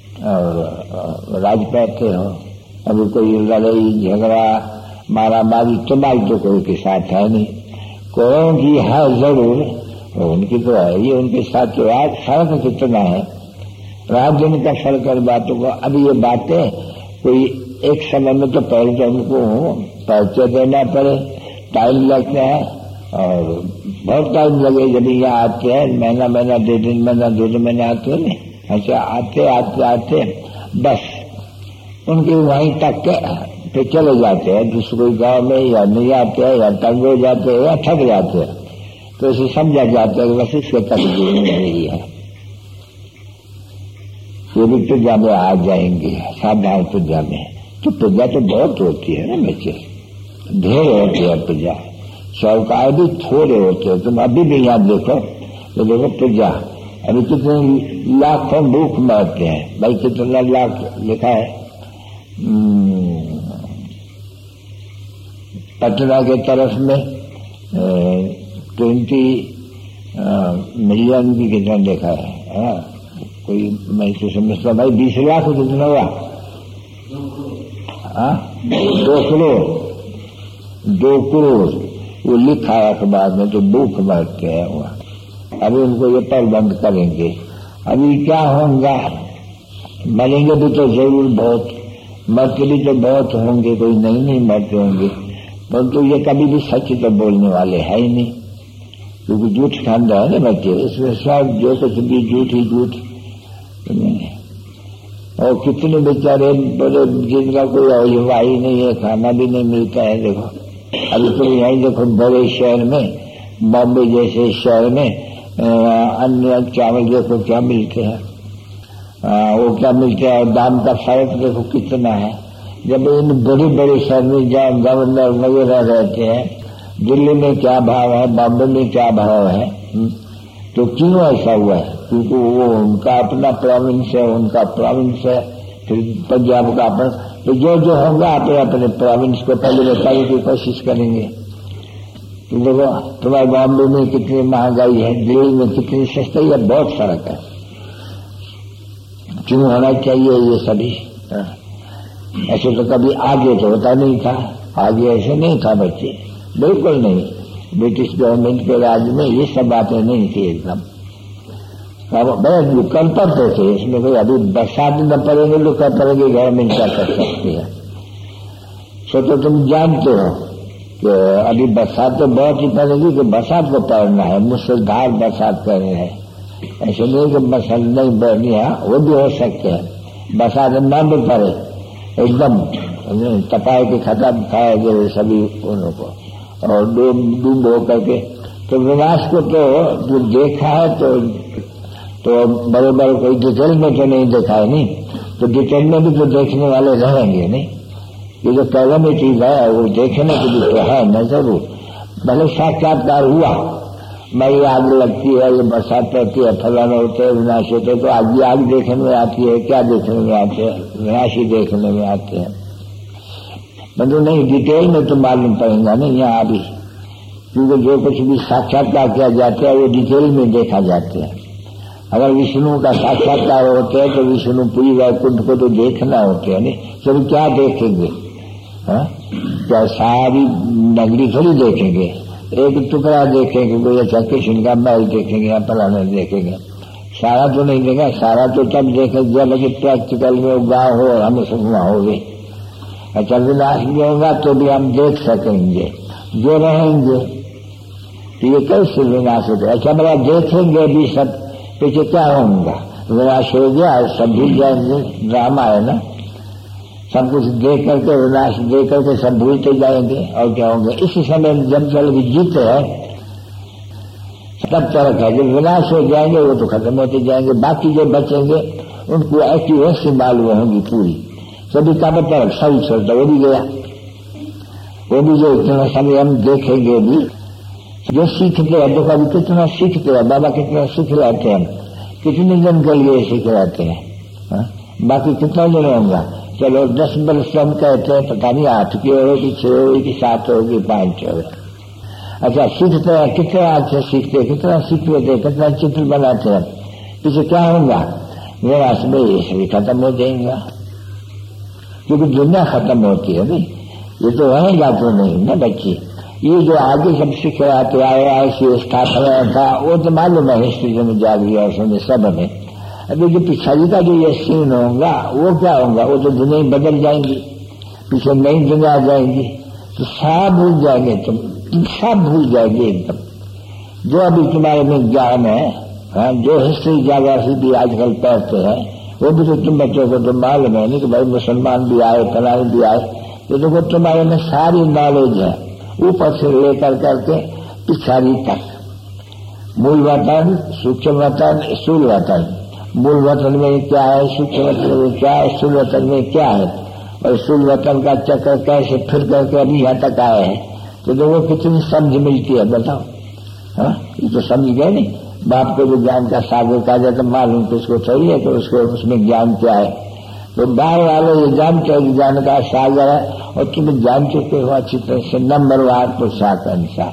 और राज पाते हो। अभी कोई लड़ाई झगड़ा मारा मारी तुम्हारी तो कोई के साथ है नहीं, कौन की है जरूर, उनकी तो है ये, उनके साथ तो आज फर्क कितना है, रात दिन का फर्क है बातों को। अभी ये बातें कोई एक समय में तो पहले तो उनको परिचय देना पड़े, टाइम लगता है और बहुत टाइम लगे। जब यहाँ आते हैं महीना महीना दो दिन महीना दो दो महीने आते हैं ना, अच्छा आते आते आते बस उनके वहीं तक के फिर चले जाते हैं दूसरे गांव में, या नहीं आते हैं या तंग हो जाते हैं या थक जाते हैं। तो इसे समझा जाता है कि बस इसके तक जीवन नहीं है, ये भी पूजा में आ जाएंगे साधारण पूजा में। तो पूजा तो बहुत होती है ना बच्चे, ढेर होती है पूजा, चौकाए भी थोड़े होते हैं। तुम अभी भी याद देखो तो देखो पूजा अभी कितने लाखों भूख मरते हैं भाई, कितना लाख लिखा है। पटना के तरफ में ट्वेंटी मिलियन भी कितना देखा है, हाँ कोई मैं तो समझता भाई बीस लाख कितना हुआ, हाँ दो करोड़ दो करोड़ वो लिखा है अखबार में। तो भूख मरते हैं वहाँ। अभी उनको ये पर बंद करेंगे। अभी क्या होगा, मरेंगे भी तो जरूर बहुत, मरते भी तो बहुत होंगे, कोई नहीं नहीं मरते होंगे, परंतु ये कभी भी सच तो बोलने वाले है ही नहीं, क्योंकि झूठ खानदा है ना बच्चे, इसमें सब जो कुछ भी झूठ ही झूठ। और कितने बेचारे बड़े जिनका कोई अहिवा ही नहीं है, खाना भी नहीं मिलता है। देखो अभी तो यही देखो बड़े शहर में, बॉम्बे जैसे शहर में अन्य चावल देखो क्या मिलते हैं, आ, वो क्या मिलते हैं, दाम का फर्क देखो कितना है। जब इन बड़े बड़े शहर में जहाँ गवर्नर वगैरह रहते हैं, दिल्ली में क्या भाव है, बॉम्बे में क्या भाव है, तो क्यों ऐसा हुआ है? क्योंकि वो उनका अपना प्रोविंस है, उनका प्रोविंस है, फिर पंजाब का अपना, तो जो जो होगा अपने अपने प्रोविंस को पहले बताने की कोशिश करेंगे। तो देखो तुम्हारे बॉम्बे में कितनी महंगाई है, दिल्ली में कितनी सस्ताई है, बहुत फर्क है। क्यों होना चाहिए ये सभी? ऐसे तो कभी आगे तो होता नहीं था, आगे ऐसे नहीं था बच्चे, बिल्कुल नहीं। ब्रिटिश गवर्नमेंट के राज में ये सब बातें नहीं थी एकदम। अब बड़े कल पड़ते थे इसमें कोई अभी बरसात न पड़ेंगे तो क्या पड़ेगी घर में क्या कर सकते हैं। सो तो तुम जानते हो कि अभी बरसात तो बहुत ही पड़ेगी कि बरसात को पड़ना है, मुसलधार बरसात करनी है। ऐसे नहीं कि बरसात नहीं बढ़नी है, वो भी हो सकते हैं बरसात न भी पड़े एकदम तपाए के खत्म खाए गए सभी उन्हों को और डूब डूब हो करके। तो विनाश को तो जो देखा है तो तो बड़े बड़े कोई डिटेल में तो नहीं देखा है नहीं, तो डिटेल में भी तो देखने वाले रहेंगे नहीं। ये जो पहले में चीज है वो देखने के लिए तो है न जरूर, भले साक्षात्कार हुआ मई आग लगती है, ये बरसात पड़ती है, फलाना होते है, विनाश होते है, तो आग आग देखने में आती है, क्या देखने में आते हैं, विनाश ही देखने में आते हैं। मतलब नहीं डिटेल में तो मालूम पड़ेगा नहीं यहाँ अभी, क्योंकि जो कुछ भी साक्षात्कार किया जाता है वो डिटेल में देखा जाते हैं। अगर विष्णु का साक्षात्कार होते है तो विष्णु पूरी वैकुंठ को तो देखना होते है नहीं, सब क्या देखेंगे हा? क्या सारी नगरी थोड़ी देखेंगे, एक टुकड़ा देखेंगे, कोई अच्छा कृष्ण का महल देखेंगे या फलाना देखेंगे, सारा तो नहीं देगा। सारा तो तब देखेंगे जब कि प्रैक्टिकल में वो गाँव हो और हम सुनना होगे। अच्छा विनाश भी होगा तो भी हम देख सकेंगे, जो रहेंगे तो ये कैसे विनाश होता है। अच्छा मेरा देखेंगे भी सब पीछे क्या होगा, विनाश हो गया सब भूल जाएंगे, ड्रामा है ना, सब कुछ देख करके विनाश देख करके सब भूलते जाएंगे और क्या होंगे। इसी समय जब चल के जीते हैं तब तरह है जब विनाश हो जाएंगे वो तो खत्म होते जाएंगे, बाकी जो बचेंगे उनको एक्यूरेसी मालूम होगी पूरी। सभी का मतलब सही सोचता वो भी गया, वो भी जो इतना समय हम देखेंगे भी जो सीखते हैं। देखो अभी कितना सीखते हैं बाबा, कितना सीख लाते हैं, कितने जन के लिए सीख लाते हैं हा? बाकी कितना जन होगा, चलो दस बरस हम कहते हैं पता नहीं आठ की होगी, छह होगी, सात होगी, पांच होगी। अच्छा सीखते हैं, कितना अच्छे सीखते हैं, कितना सीख लेते हैं, कितना चित्र बनाते हैं, पीछे क्या होगा, विनाश में ये सभी खत्म हो जाएगा, क्योंकि दुनिया खत्म होती है भाई, ये तो रहेगा तो नहीं ना बच्ची। ये जो आगे सब सीख रहा तो आए ऐसी स्थापना था वो तो मालूम है, हिस्ट्री में जा गया उसमें सब में। अभी जो पिछाड़ी का जो ये सीन होगा वो क्या होगा, वो तो दुनिया बदल जाएंगी, पीछे नई दुनिया आ जाएंगी, तो सब भूल जाएंगे, तुम सब भूल जाएंगे एकदम। जो अभी तुम्हारे में ज्ञान है हाँ, जो हिस्ट्री ज्योग्राफी भी आजकल पढ़ते हैं वो भी तो तुम बच्चों को तो मालूम है नहीं कि भाई मुसलमान भी आए, फलाने भी आए, तो देखो तुम्हारे में सारी नॉलेज है ऊपर से लेकर करके पिछाड़ी तक, मूल वतन, सूक्ष्म वतन, स्थूल वतन। मूल वतन में क्या है, सूक्ष्म वतन में क्या है, स्थूल वतन में क्या है, और स्थूल वतन का चक्कर कैसे फिर करके अभी यहाँ तक आए हैं, तो देखो कितनी समझ मिलती है बताओ। हाँ ये तो समझ गए नहीं, बाप को जो ज्ञान का सागर कहा जाए तो मालूम किसको चाहिए कि उसको उसमें ज्ञान क्या है, तो बाहर वाले ये जानते हैं कि ज्ञान का सागर है और तुम जान चुके हो अच्छी तरह से नंबर वार पोशाक अनुसार।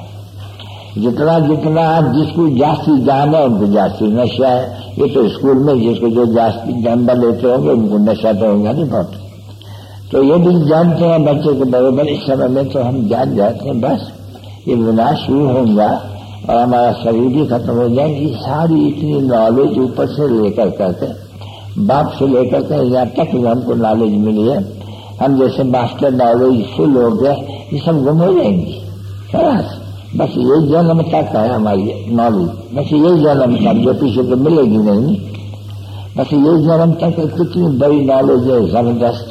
जितना जितना जिसको जास्ती ज्ञान है उनको जास्ती नशा है। ये तो स्कूल में जिसको जो जास्ती नंबर लेते होंगे उनको नशा तो होगा नहीं बहुत, तो ये भी जानते हैं बच्चे के बराबर। इस समय में तो हम जान जाते हैं बस ये विनाश भी होगा और हमारा शरीर भी खत्म हो जाएगी। सारी इतनी नॉलेज ऊपर से लेकर करके बाप से लेकर के यहाँ तक हमको नॉलेज मिली है, हम जैसे मास्टर नॉलेज फुल हो गया, ये सब गुम हो जाएंगी खलास। बस यही जन्म तक है हमारी नॉलेज, बस यही जन्म तक, जो पीछे तो मिलेगी नहीं, बस यही जन्म तक कितनी बड़ी नॉलेज है जबरदस्त।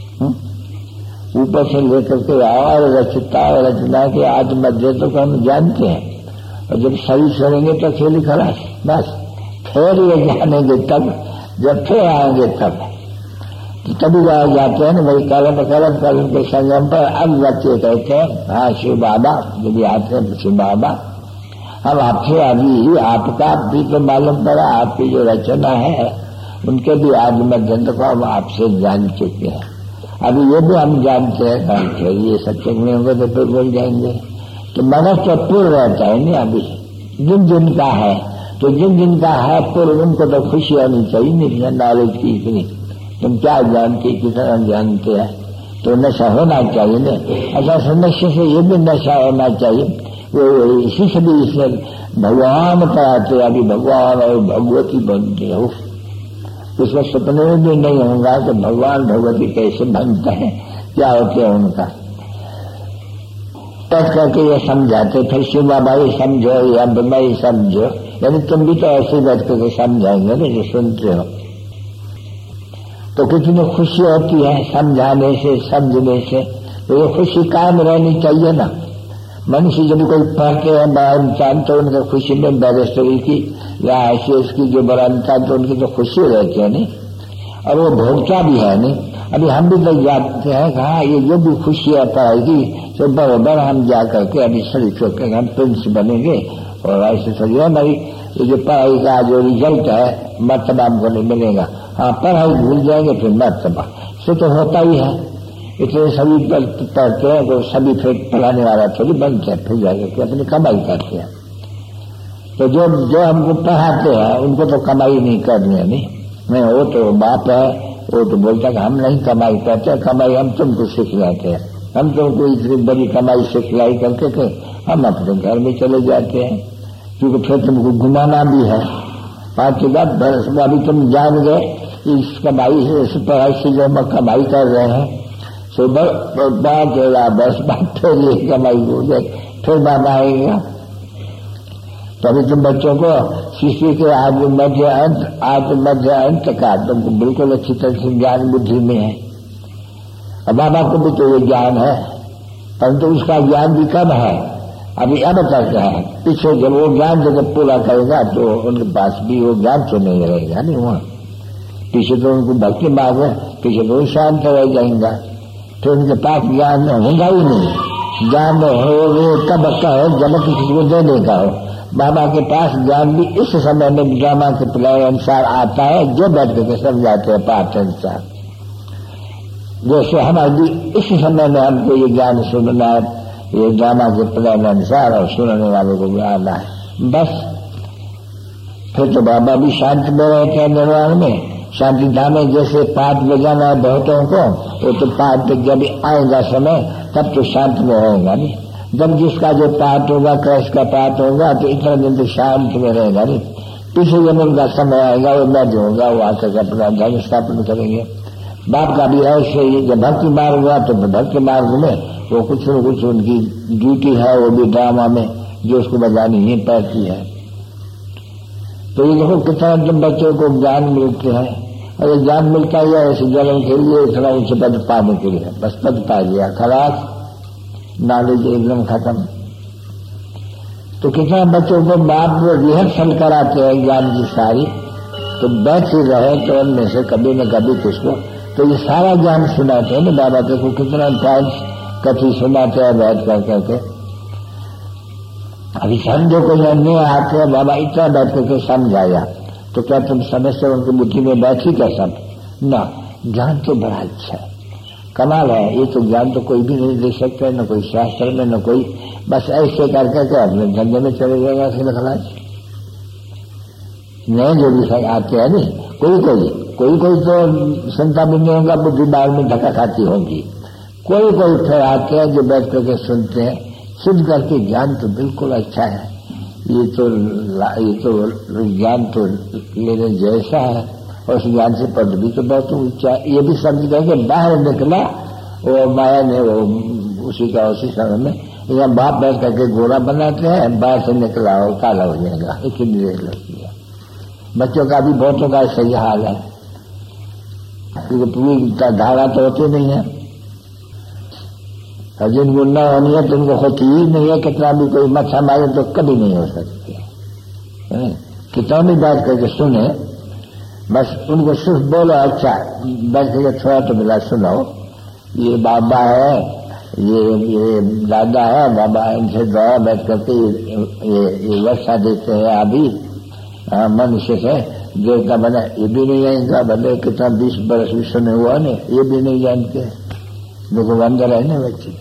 ऊपर से लेकर के और रचता और रचना के आज मध्य तो हम जानते हैं, और जब सही छोड़ेंगे तो खेली खलास बस। फिर ये जानेंगे तब, जब फिर आएंगे तब, तो तभी रह जाते हैं ना भाई कलम कलम कलम के संगम पर। अब बच्चे कहते हैं हाँ शिव बाबा, जब आते हैं शिव बाबा हम आपसे अभी आपका भी तो मालूम पड़ा, आपकी जो रचना है उनके भी आज मध्यंत को हम आपसे जान चुके हैं, अभी ये भी हम जानते हैं कि ये सच्चे नहीं होंगे तो फिर बोल जाएंगे। तो मनुष्य तो पूर्व रहता है नहीं, अभी जिन जिन का है तो जिन जिन का है पूर्व उनको तो खुशी होनी चाहिए नहीं नॉलेज की इतनी। तुम क्या जानते कितना जानते हैं, तो नशा होना चाहिए ना। अच्छा नशे से ये भी नशा होना चाहिए वो इसी से भी इसने भगवान कराते, अभी भगवान और भगवती बनते हो, उसमें सपने में भी नहीं होगा कि भगवान भगवती कैसे बनते हैं, क्या होते हैं उनका। तब करके ये समझाते, फिर शिव बाबा ये समझो या मैं समझो, यानी तुम भी तो ऐसे बैठ करके समझाएंगे ना जो सुनते हो। तो कितनी खुशी होती है समझाने से, समझने से। तो ये खुशी कायम रहनी चाहिए ना। मनुष्य जब कोई पढ़ते हैं बाहर इंसान तो उनकी खुशी में बैरिस्टरी की या आईसीएस की जो बनता है तो उनकी तो खुशी रहती है नहीं, और वो भोगता भी है नहीं। अभी हम भी तो जानते हैं कि हाँ ये जो भी खुशी है पढ़ाई की, तो बराबर हम जा करके अभी शरीफ होकर हम प्रिंस बनेंगे और ऐसे सही भाई ये जो पढ़ाई का जो रिजल्ट है मर्तबा हमको नहीं मिलेगा। हाँ पढ़ाई भूल जाएंगे फिर मर्तबा से तो होता ही है। इसलिए सभी पढ़ते हैं तो सभी फिर पढ़ाने वाला थोड़ी बनते हैं, फिर जाकर अपनी कमाई करते हैं। तो जो जो हमको पढ़ाते हैं उनको तो कमाई नहीं करनी है, नहीं नहीं वो तो बाप है, वो तो बोलता है कि हम नहीं कमाई करते, कमाई हम तुमको सिखलाते हैं, हम तुमको इतनी बड़ी कमाई सिखलाई करके के हम अपने घर में चले जाते हैं, क्योंकि फिर तुमको घुमाना भी है। पाँच के बाद बरस में अभी तुम जान गए इस कमाई से, इस पढ़ाई से जो हम कमाई कर रहे हैं, सुबह पाँच हजार बस बाद फिर ये कमाई हो जाए, फिर बाबा आएगा। तो अभी तुम बच्चों को शिशु के आज मध्य अंत आज मध्य अंत का तुमको बिल्कुल अच्छी तरह से ज्ञान बुद्धि में है। अब बाबा को भी तो ये ज्ञान है, परंतु उसका ज्ञान भी कम है, अभी अब तक है। पीछे जब वो ज्ञान जब पूरा करेगा तो उनके पास भी वो ज्ञान तो नहीं रहेगा नहीं वहाँ। पीछे तो उनको भक्ति मार्ग है, पीछे तो शांत रह जाएगा, फिर उनके पास ज्ञान होगा ही नहीं। ज्ञान हो तब का हो जब किसी को देने का हो। बाबा के पास ज्ञान भी इस समय में ड्रामा के प्ले अनुसार आता है, जो बैठ करके समझाते हैं पाठ अनुसार। जैसे हमारी इस समय में हमको ये ज्ञान सुनना है, ये ड्रामा के प्लान अनुसार, और सुनने वालों को भी आना है बस। फिर तो बाबा भी शांत में रहते हैं निर्वाण में। शांति धाम में जैसे पाठ बजाना है बहुतों को, वो तो पाठ जब आएगा समय तब तो शांत में रहेगा नहीं। जब जिसका जो पाठ होगा, कैश का पाठ होगा, तो इतना दिन तो शांत में रहेगा नहीं। पीछे जब उनका समय आएगा वो न जो होगा वो आकर अपना धर्म स्थापन करेंगे। बाप का भी ऐसे ही जब भक्ति मार्ग हुआ तो भक्ति मार्ग में वो कुछ न कुछ उनकी ड्यूटी है, वो भी ड्रामा में जो उसको बजानी ही पड़ती है। तो ये देखो कितना तुम बच्चों को ज्ञान मिलते हैं, और ये ज्ञान मिलता ही है ऐसे जन्म के लिए, थोड़ा उनसे पद पाने के लिए, बस पद पा लिया खलास, नॉलेज एकदम खत्म। तो कितना बच्चों को बाप रिहर्सल कराते हैं ज्ञान की सारी, तो बैठ ही रहे तो उनमें से कभी न कभी किसको तो ये सारा ज्ञान सुनाते हैं ना बाबा। देखो कितना टाइम कथी सुनाते हैं बैठ कर करके। अभी समझो को नहीं आते हैं बाबा इतना बैठ करके समझाया, तो क्या तुम समझते हो उनकी बुद्धि में बैठी क्या सब ना। ज्ञान तो बड़ा अच्छा है, कमाल है। ये तो ज्ञान तो कोई भी नहीं दे सकता, न कोई शास्त्र में, न कोई, बस ऐसे करके के अपने धंधे में चले जाएगा खिलखलाज। नए जो भी आते हैं नहीं, कोई कोई कोई कोई तो संता भी नहीं होगा, बुद्धि बाहर में धक्का खाती होगी। कोई कोई फिर आते हैं जो बैठ करके सुनते हैं, सुन करके ज्ञान तो बिल्कुल अच्छा है। ये तो ये तो ज्ञान तो लेने जैसा है, और उस ज्ञान से पद भी तो बहुत ऊंचा। ये भी समझ गए कि बाहर निकला वो माया ने वो उसी का उसी समय में यहाँ बाप बैठ करके गोरा बनाते हैं, बाहर से निकला और काला हो जाएगा, इतनी देर लगती है। बच्चों का भी बहुतों का सही हाल है, क्योंकि पूरी धारा तो होती नहीं है, और जिनको न होनी है तो उनको होती ही नहीं है। कितना भी कोई मच्छा मारे तो कभी नहीं हो सकती है। कितना भी बैठ करके सुने, बस उनको सिर्फ बोलो अच्छा बैठ करके थोड़ा तो मिला सुनाओ, ये बाबा है, ये ये दादा है, बाबा इनसे दवा बैठ करके ये ये वर्षा देते हैं अभी मनुष्य से देवता बना, ये भी नहीं आएगा। भले कितना बीस बरस भी सुने हुआ नहीं, ये भी नहीं जानते। देखो अंदर है ना बच्चे,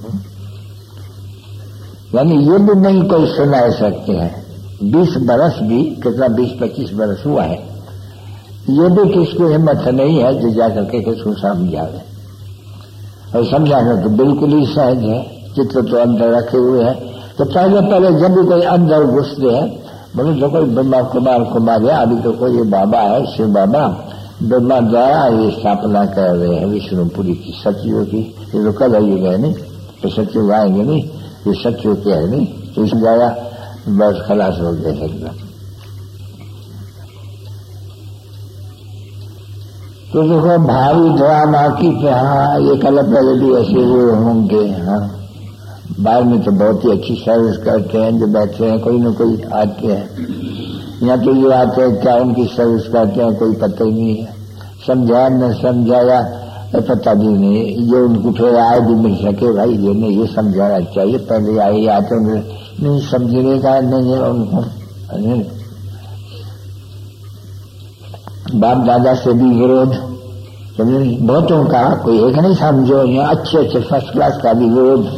यानी ये भी नहीं कोई सुना सकते हैं। बीस बरस भी कितना बीस पच्चीस बरस हुआ है, ये भी किसको हिम्मत नहीं है जो जाकर के किसको समझावे। और समझाना तो बिल्कुल ही सहज है, चित्र तो अंदर रखे हुए हैं, तो पहले पहले जब भी कोई अंदर घुसते हैं बोले जो कोई ब्रह्मा कुमार कुमार है, अभी तो कोई ये बाबा है शिव बाबा, ब्रह्मा द्वारा ये स्थापना कर रहे हैं विष्णुपुरी की सचिव की। ये तो कल ही गए नहीं, तो सचिव आएंगे नहीं, ये सचिव क्या है नहीं, तो इस जाया बस खलास हो गए एकदम। तो देखो भारी ड्रामा की हाँ ये कल पहले भी ऐसे हुए होंगे। हाँ बाहर में तो बहुत ही अच्छी सर्विस करते हैं जो बैठे हैं, कोई न कोई आते हैं। यहाँ तो ये आते हैं क्या उनकी सर्विस करते हैं कोई पता ही नहीं है, समझाया न समझाया पता भी नहीं, ये उनको फिर आए भी मिल सके भाई ये नहीं ये समझाना चाहिए, पहले आए आते नहीं समझने का नहीं है उनको। बाप दादा से भी विरोध बहुतों का, कोई एक नहीं समझो, यहाँ अच्छे अच्छे फर्स्ट क्लास का भी विरोध।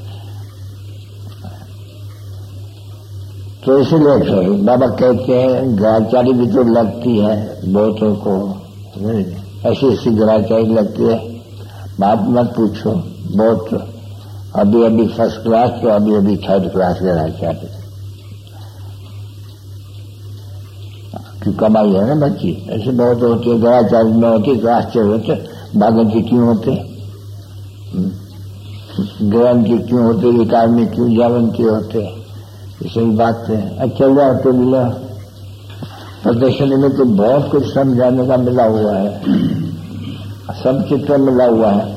तो इसलिए फिर बाबा कहते हैं ग्राचारी भी तो लगती है बहुतों को, ऐसी ऐसी ग्राचारी लगती है, बात मत पूछो। बहुत अभी अभी फर्स्ट क्लास तो अभी अभी थर्ड क्लास ग्राचारी की कमाई है ना बच्ची, ऐसे बहुत होती है। ग्राचारी में होती क्लास होते, भागन जी क्यों होते, ग्रहण की क्यों होते, विकार में क्यों जावंती होते, ये सही बात है। अच्छा हुआ तो मिला प्रदर्शनी में तो बहुत कुछ समझाने का मिला हुआ है, सब चित्र मिला हुआ है।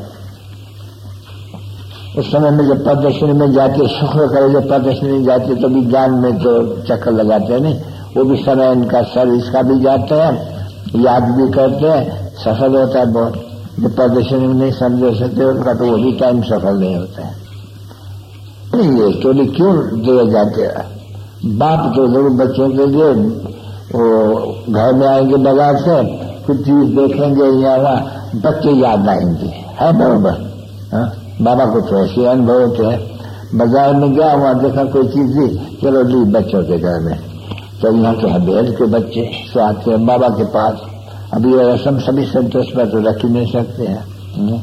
उस समय में जब प्रदर्शनी में जाते शुक्र करे, जब प्रदर्शनी में जाते तो भी ज्ञान में तो चक्कर लगाते हैं नहीं, वो भी समय इनका सर्विस का भी जाते हैं, याद भी करते हैं, सफल होता है बहुत। जब प्रदर्शनी में नहीं समझ सकते उनका तो वो भी टाइम सफल नहीं होता है। ये स्टोरी क्यों दिए जाते हैं, बाप तो जरूर बच्चों के लिए वो घर में आएंगे बाजार से कुछ चीज देखेंगे यहाँ बच्चे याद आएंगे, है बराबर। हाँ बाबा को तो ऐसे अनुभव होते हैं, बाजार में गया वहां देखा कोई चीज दी, चलो ली बच्चों के घर में, तो यहाँ के हबेल के बच्चे से आते हैं बाबा के पास। अभी रसम सभी संतोष पर तो रख ही नहीं सकते हैं,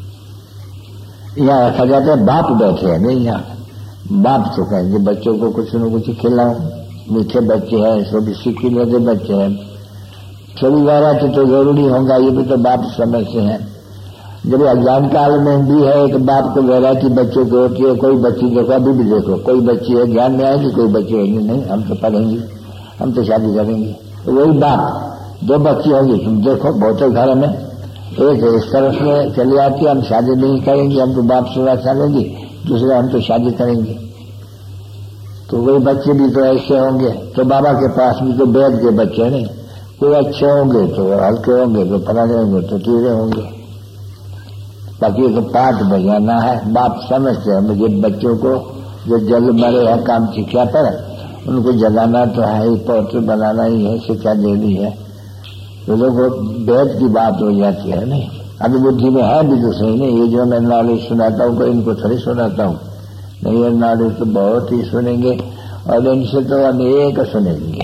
यहाँ रखा जाता है बाप बैठे हैं नहीं, यहाँ बाप तो कहेंगे बच्चों को कुछ न कुछ खिलाओ, मीठे बच्चे हैं सो भी सीखी लेते बच्चे हैं, सभी वैरायटी तो जरूरी होगा, ये भी तो बाप समझते हैं। जब अज्ञान काल में भी है एक बाप को वैरायटी बच्चों की होती है, कोई बच्ची देखो अभी भी देखो कोई बच्ची है ज्ञान में आएगी, कोई बच्ची होगी नहीं हम तो पढ़ेंगे हम तो शादी करेंगे, तो वही बाप दो बच्ची होंगी तुम देखो बहुत घर में एक इस तरफ में चली आती है हम शादी नहीं करेंगे, हम तो बाप सेवा करेंगे, दूसरे हम तो शादी करेंगे, तो वही बच्चे भी तो ऐसे होंगे। तो बाबा के पास भी तो बैठ के बच्चे नहीं, कोई अच्छे होंगे तो हल्के होंगे, तो पराने होंगे तो तीरे होंगे, बाकी तो पाठ बजाना है। बाप समझते हैं मुझे बच्चों को जो जल मरे हैं काम शिक्षा पर उनको जगाना तो है ही, पौत्र बनाना ही है, शिक्षा देनी है, तो लोगों भेद की बात हो जाती है नहीं। अभी बुद्धि में है भी तो सही नहीं, ये जो मैं नॉलेज सुनाता हूँ इनको थोड़ी सुनाता हूँ, नहीं ये नॉलेज तो बहुत ही सुनेंगे और इनसे तो अनेक सुनेंगे,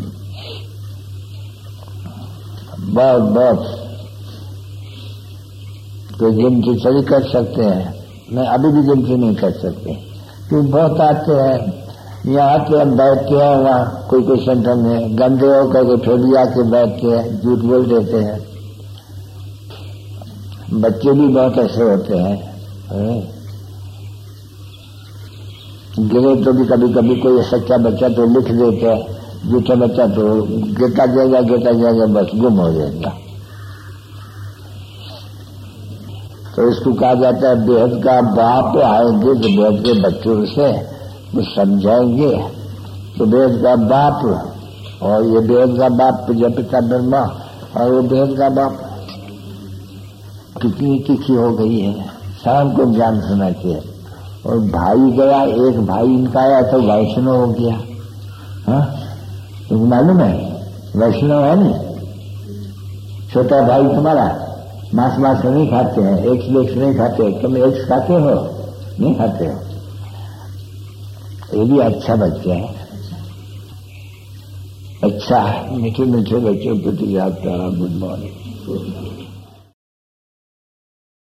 बहुत बहुत तो गिनती थोड़ी कर सकते हैं, मैं अभी भी गिनती नहीं कर सकते क्योंकि बहुत आते हैं यहाँ आते हैं बैठते हैं, वहाँ कोई कोई सेंटर में गंदे होकर के फिर भी आके बैठते हैं, झूठ बोल देते हैं। बच्चे भी बहुत ऐसे होते हैं, गिरे तो भी कभी कभी कोई सच्चा बच्चा तो लिख देते हैं, झूठा बच्चा तो गिरता जाएगा गिरता जाएगा बस गुम हो जाएगा। तो इसको कहा जाता है बेहद का बाप आएंगे तो बेहद के बच्चों से वो समझाएंगे, तो बेहद का बाप और ये बेहद का बाप प्रजापिता ब्रह्मा और वो बेहद का बाप कितनी तिखी हो गई है, शाम को ज्ञान सुना चाहिए। और भाई गया एक भाई इनका आया तो वैष्णव हो गया, हाँ तुमको मालूम है वैष्णव है नहीं, छोटा भाई तुम्हारा मांस मांस नहीं खाते हैं, एग्स वेग्स नहीं खाते, तुम एग्स खाते हो नहीं खाते हो, ये भी अच्छा बच्चा है, अच्छा मीठे मीठे बच्चों को तो याद करा गुड मॉर्निंग।